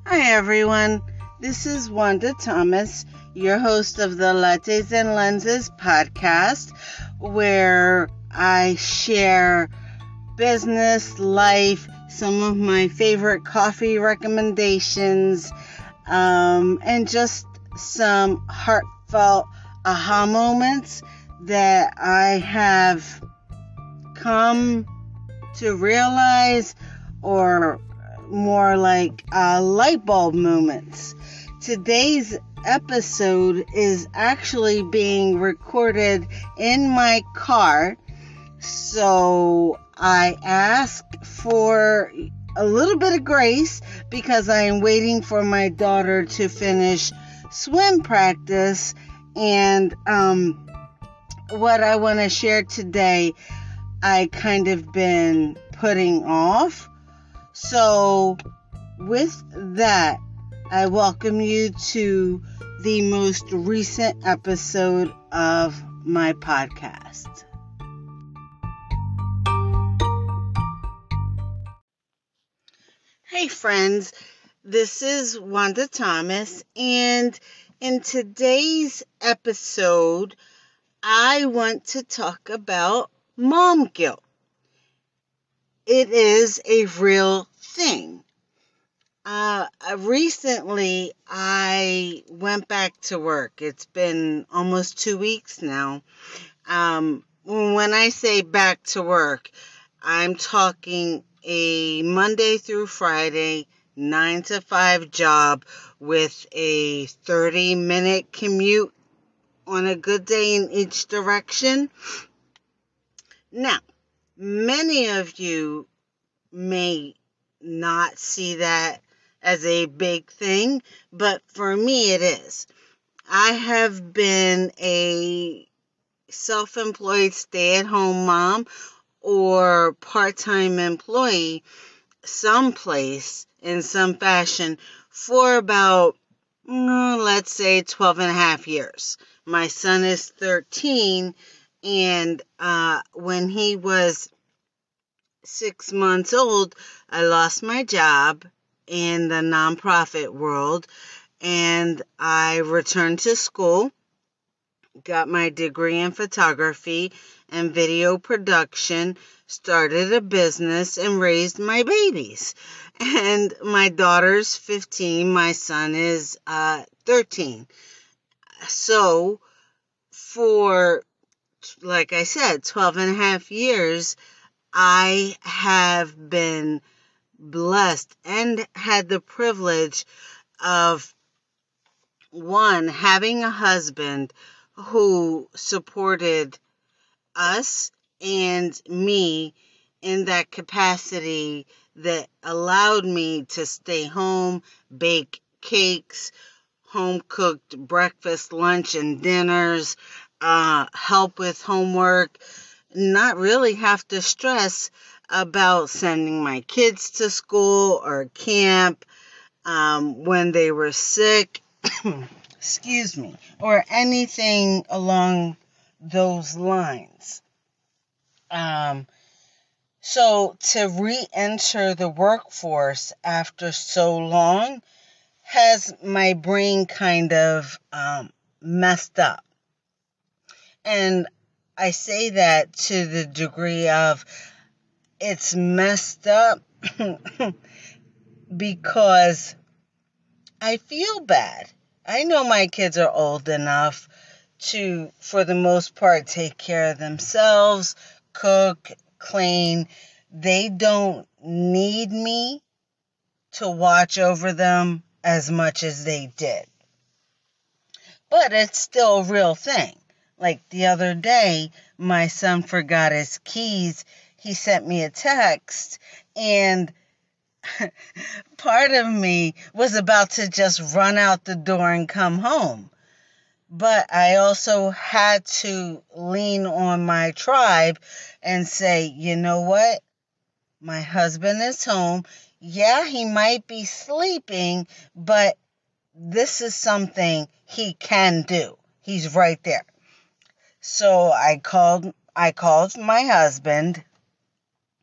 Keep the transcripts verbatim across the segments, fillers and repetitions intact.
Hi everyone, this is Wanda Thomas, your host of the Lattes and Lenses podcast, where I share business, life, some of my favorite coffee recommendations, um, and just some heartfelt aha moments that I have come to realize, or more like uh, light bulb moments. Today's episode is actually being recorded in my car, so I ask for a little bit of grace because I am waiting for my daughter to finish swim practice. And um, what I want to share today, I kind of been putting off. So with that, I welcome you to the most recent episode of my podcast. Hey friends, this is Wanda Thomas, and in today's episode, I want to talk about mom guilt. It is a real thing. Uh, recently, I went back to work. It's been almost two weeks now. Um, when I say back to work, I'm talking a Monday through Friday, nine to five job with a thirty minute commute on a good day in each direction. Now, many of you may not see that as a big thing, but for me it is. I have been a self-employed stay-at-home mom or part-time employee someplace in some fashion for about, mm, let's say, twelve and a half years. My son is thirteen, and uh, when he was six months old, I lost my job in the nonprofit world, and I returned to school, got my degree in photography and video production, started a business, and raised my babies. And my daughter's fifteen, my son is uh, thirteen. So for, like I said, twelve and a half years, I have been blessed and had the privilege of, one, having a husband who supported us and me in that capacity that allowed me to stay home, bake cakes, home cooked breakfast, lunch, and dinners, uh, help with homework, not really have to stress about sending my kids to school or camp um, when they were sick, excuse me, or anything along those lines. Um, so to re-enter the workforce after so long has my brain kind of um, messed up. And I say that to the degree of it's messed up because I feel bad. I know my kids are old enough to, for the most part, take care of themselves, cook, clean. They don't need me to watch over them as much as they did. But it's still a real thing. Like the other day, my son forgot his keys. He sent me a text, and part of me was about to just run out the door and come home. But I also had to lean on my tribe and say, you know what? My husband is home. Yeah, he might be sleeping, but this is something he can do. He's right there. So I called I called my husband,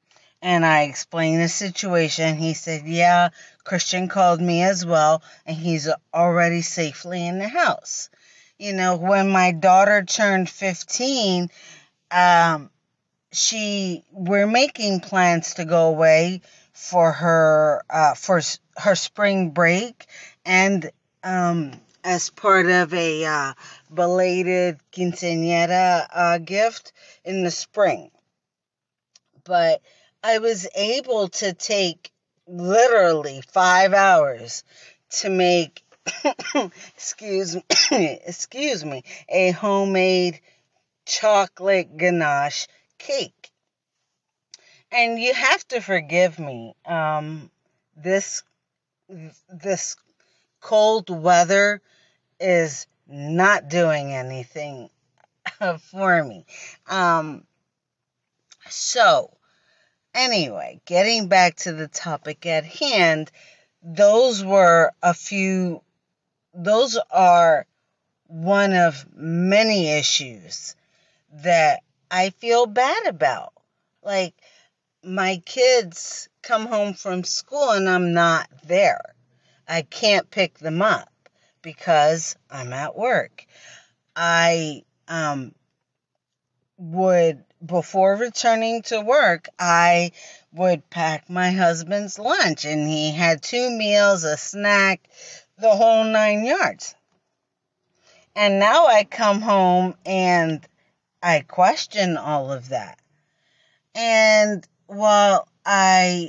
And I explained the situation. He said, yeah, Christian called me as well, and he's already safely in the house. You know, when my daughter turned fifteen, um, she, we're making plans to go away for her, uh, for her spring break, and, um, as part of a, uh, belated quinceañera, uh, gift in the spring. But I was able to take literally five hours to make, excuse me, excuse me, a homemade chocolate ganache cake. And you have to forgive me. Um, this this cold weather is not doing anything for me. Um, so. Anyway, getting back to the topic at hand, those were a few, those are one of many issues that I feel bad about. Like, my kids come home from school and I'm not there. I can't pick them up because I'm at work. I, um, would, before returning to work, I would pack my husband's lunch, and he had two meals, a snack, the whole nine yards. And now I come home and I question all of that. And while I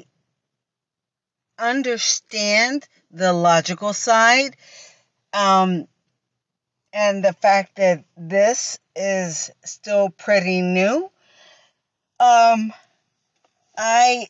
understand the logical side, um, and the fact that this is still pretty new, um, I,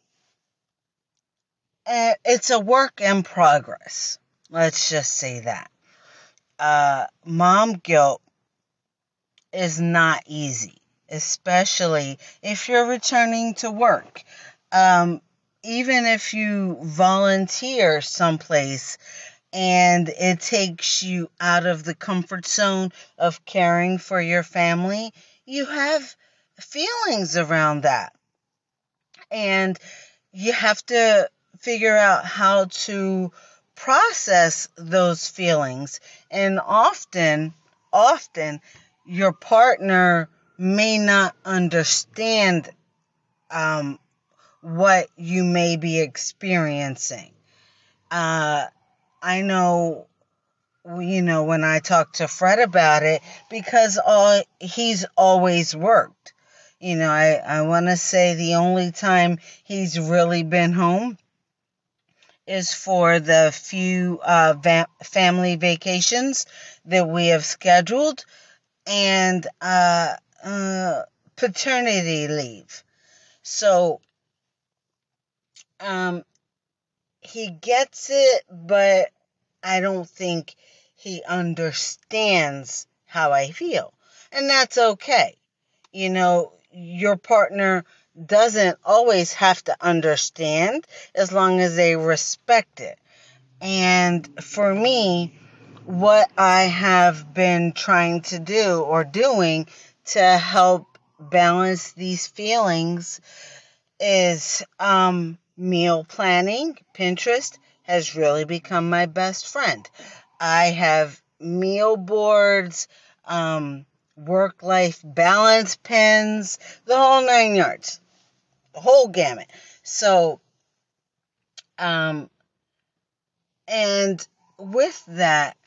uh, it's a work in progress. Let's just say that. Uh, mom guilt is not easy, especially if you're returning to work. Um, even if you volunteer someplace and it takes you out of the comfort zone of caring for your family, you have feelings around that. And you have to figure out how to process those feelings. And often, often, your partner may not understand um, what you may be experiencing. Uh, I know, you know, when I talk to Fred about it, because all, he's always worked. You know, I, I want to say the only time he's really been home is for the few uh, va- family vacations that we have scheduled, and uh, uh, paternity leave. So um, he gets it, but I don't think he understands how I feel. And that's okay. You know, your partner doesn't always have to understand as long as they respect it. And for me, what I have been trying to do or doing to help balance these feelings is um, meal planning. Pinterest has really become my best friend. I have meal boards, um, work-life balance pins, the whole nine yards, the whole gamut. So, um, and with that,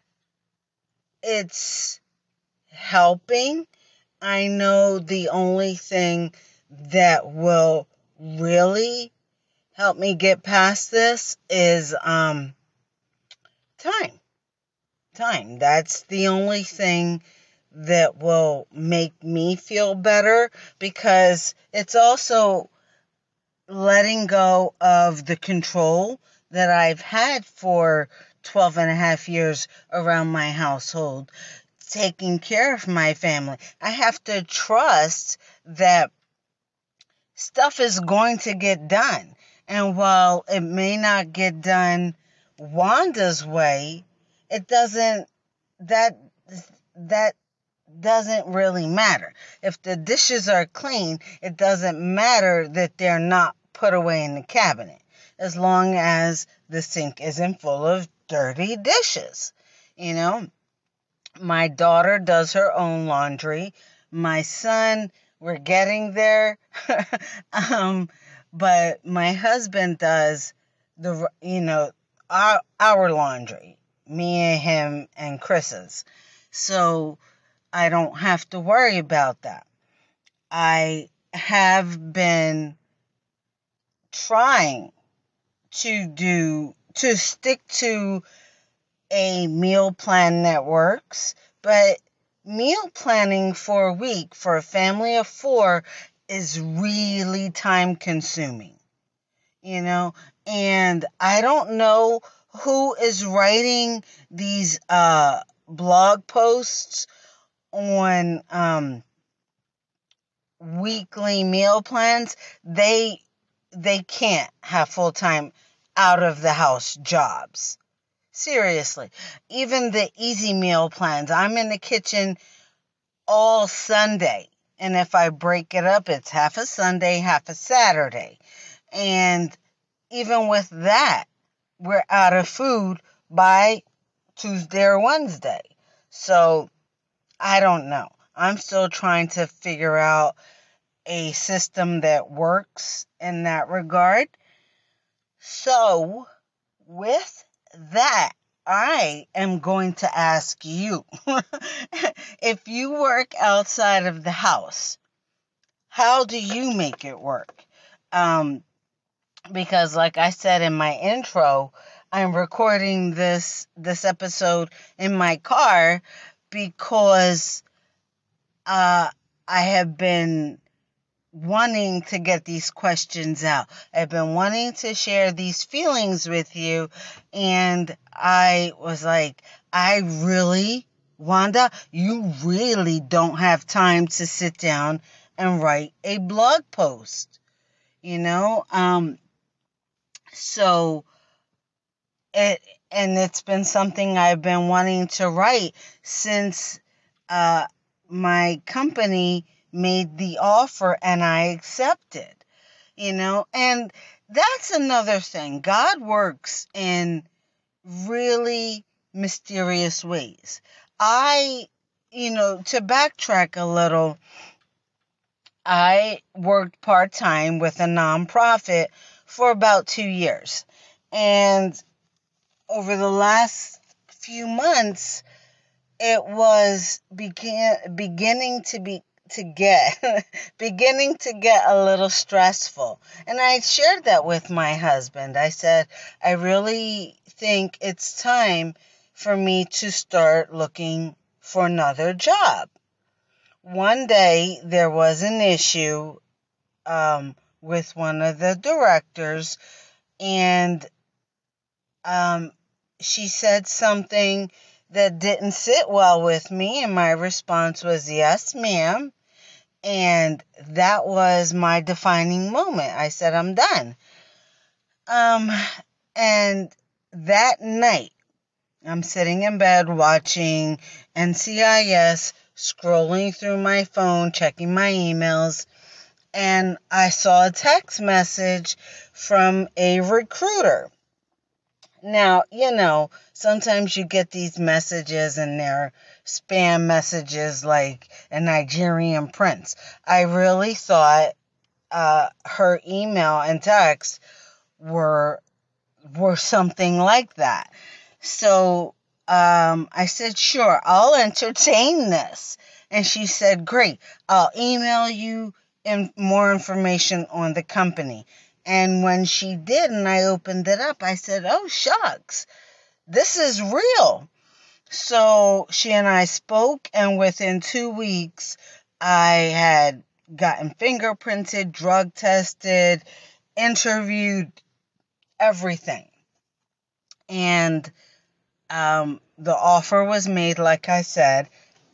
it's helping. I know the only thing that will really help me get past this is um, time. Time. That's the only thing that will make me feel better, because it's also letting go of the control that I've had for twelve and a half years around my household, taking care of my family. I have to trust that stuff is going to get done. And while it may not get done Wanda's way, it doesn't, that, that doesn't really matter. If the dishes are clean, it doesn't matter that they're not put away in the cabinet, as long as the sink isn't full of dirty dishes. You know, my daughter does her own laundry. My son, we're getting there. um, but my husband does the, you know, our, our laundry, me and him and Chris's. So I don't have to worry about that. I have been trying to do, to stick to a meal plan that works, but meal planning for a week for a family of four is really time consuming, you know, and I don't know who is writing these uh, blog posts on um, weekly meal plans. They they can't have full-time out of the house jobs. Seriously. Even the easy meal plans. I'm in the kitchen all Sunday. And if I break it up, it's half a Sunday, half a Saturday. And even with that, we're out of food by Tuesday or Wednesday. So I don't know. I'm still trying to figure out a system that works in that regard. So with that, I am going to ask you, if you work outside of the house, how do you make it work? Um, because like I said in my intro, I'm recording this, this episode in my car because uh, I have been wanting to get these questions out. I've been wanting to share these feelings with you, and I was like, I really, Wanda, you really don't have time to sit down and write a blog post, you know? Um, so, it, and it's been something I've been wanting to write since uh, my company made the offer and I accepted, you know, and that's another thing. God works in really mysterious ways. I, you know, to backtrack a little, I worked part-time with a nonprofit for about two years. And over the last few months, it was begin, beginning to be to get beginning to get a little stressful. And I shared that with my husband. I said, I really think it's time for me to start looking for another job. One day there was an issue um, with one of the directors, and um, she said something that didn't sit well with me, and my response was, yes, ma'am. And that was my defining moment. I said, I'm done. Um, and that night, I'm sitting in bed watching N C I S, scrolling through my phone, checking my emails, and I saw a text message from a recruiter. Now, you know, sometimes you get these messages and they're spam messages like a Nigerian prince. I really thought uh, her email and text were were something like that. So um, I said, sure, I'll entertain this. And she said, great, I'll email you in more information on the company. And when she did and I opened it up, I said, oh, shucks, this is real. So she and I spoke, and within two weeks, I had gotten fingerprinted, drug tested, interviewed, everything. And um, the offer was made, like I said,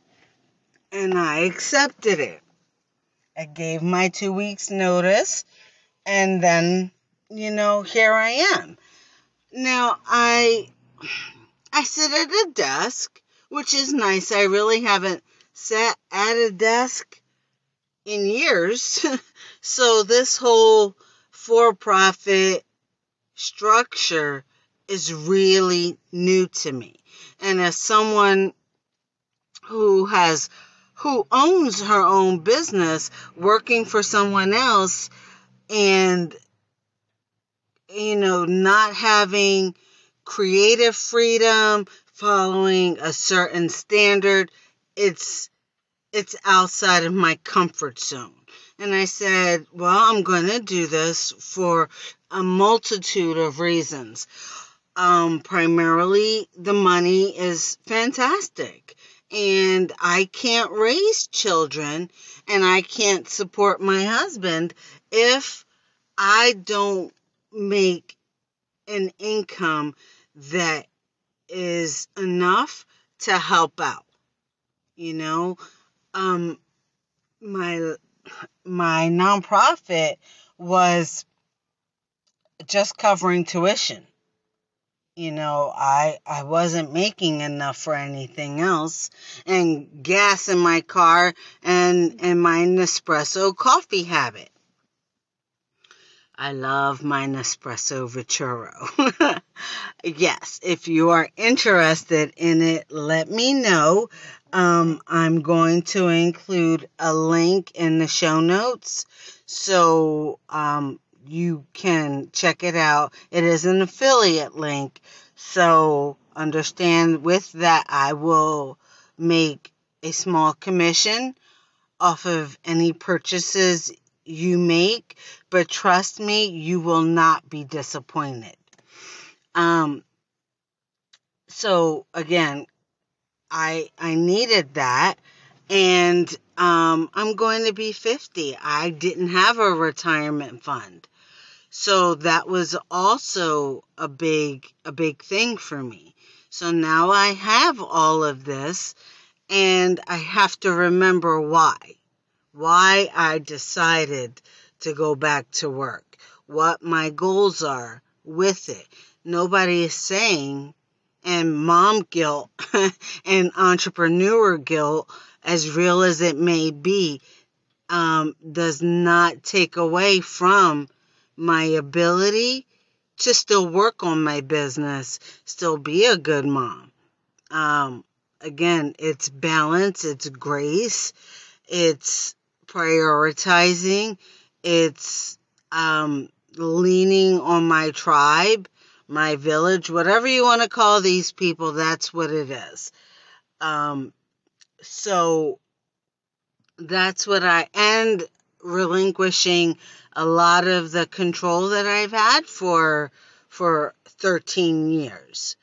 and I accepted it. I gave my two weeks notice. And then, you know, here I am. Now, I I sit at a desk, which is nice. I really haven't sat at a desk in years. So this whole for-profit structure is really new to me. And as someone who has who owns her own business, working for someone else, and you know, not having creative freedom, following a certain standard, it's it's outside of my comfort zone. And I said, well, I'm going to do this for a multitude of reasons. Um, primarily, the money is fantastic. And I can't raise children and I can't support my husband if I don't make an income that is enough to help out. You know, um, my my nonprofit was just covering tuition. You know, I I wasn't making enough for anything else, and gas in my car and and my Nespresso coffee habit. I love my Nespresso Veturo. Yes, if you are interested in it, let me know. Um, I'm going to include a link in the show notes so um, you can check it out. It is an affiliate link, so understand with that I will make a small commission off of any purchases you make, but trust me, you will not be disappointed. Um, so again, I I needed that, and um, I'm going to be fifty. I didn't have a retirement fund, so that was also a big a big thing for me. So now I have all of this, and I have to remember why. Why I decided to go back to work, what my goals are with it. Nobody is saying, and mom guilt and entrepreneur guilt, as real as it may be, um, does not take away from my ability to still work on my business, still be a good mom. Um, again, it's balance, it's grace, it's prioritizing, it's um, leaning on my tribe, my village, whatever you want to call these people, that's what it is. Um, so that's what I, and relinquishing a lot of the control that I've had for, for thirteen years.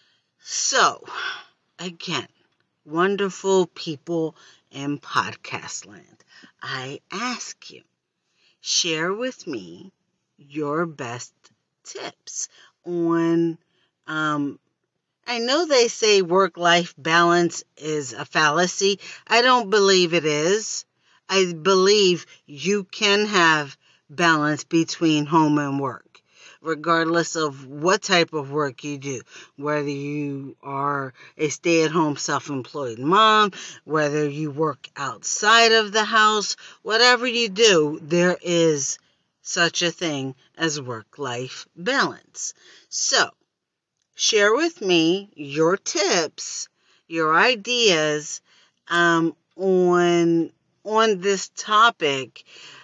So, again, wonderful people in podcast land, I ask you, share with me your best tips on, um, I know they say work-life balance is a fallacy. I don't believe it is. I believe you can have balance between home and work, regardless of what type of work you do, whether you are a stay-at-home self-employed mom, whether you work outside of the house, whatever you do, there is such a thing as work-life balance. So, share with me your tips, your ideas um, on on this topic,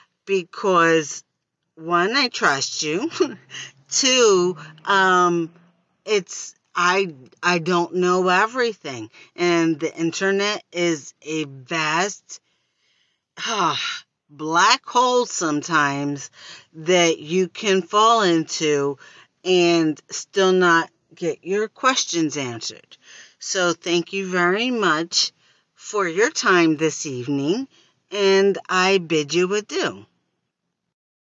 because one, I trust you. Two, um, it's I I don't know everything, and the internet is a vast ah, black hole sometimes that you can fall into and still not get your questions answered. So thank you very much for your time this evening, and I bid you adieu.